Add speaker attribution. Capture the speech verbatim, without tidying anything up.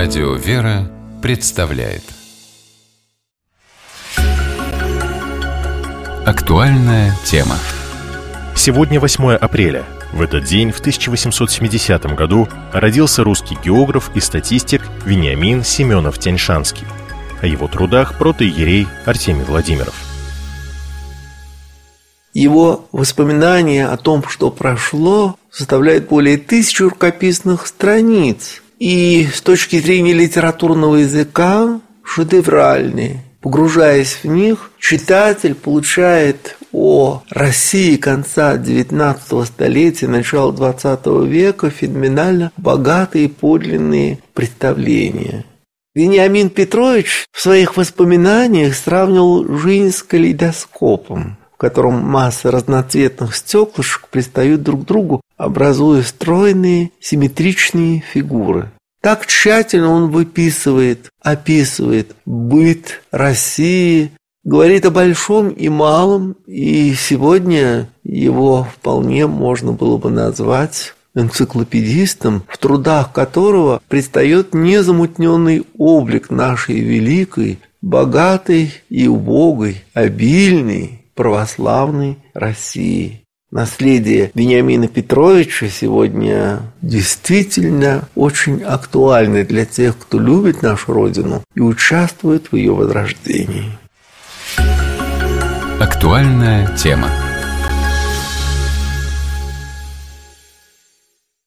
Speaker 1: Радио «Вера» представляет актуальная тема.
Speaker 2: Сегодня восьмое апреля. В этот день, в тысяча восемьсот семидесятом году, родился русский географ и статистик Вениамин Семенов-Тяньшанский. О его трудах протоиерей Артемий Владимиров.
Speaker 3: Его воспоминания о том, что прошло, составляют более тысячи рукописных страниц. И с точки зрения литературного языка шедевральные. Погружаясь в них, читатель получает о России конца девятнадцатого столетия, начала двадцатого века феноменально богатые подлинные представления. Вениамин Петрович в своих воспоминаниях сравнивал жизнь с калейдоскопом, в котором масса разноцветных стеклышек пристают друг к другу, образуя стройные симметричные фигуры. Так тщательно он выписывает, описывает быт России, говорит о большом и малом, и сегодня его вполне можно было бы назвать энциклопедистом, в трудах которого предстает незамутненный облик нашей великой, богатой и убогой, обильной православной России. Наследие Вениамина Петровича сегодня действительно очень актуально для тех, кто любит нашу Родину и участвует в ее возрождении.
Speaker 1: Актуальная тема.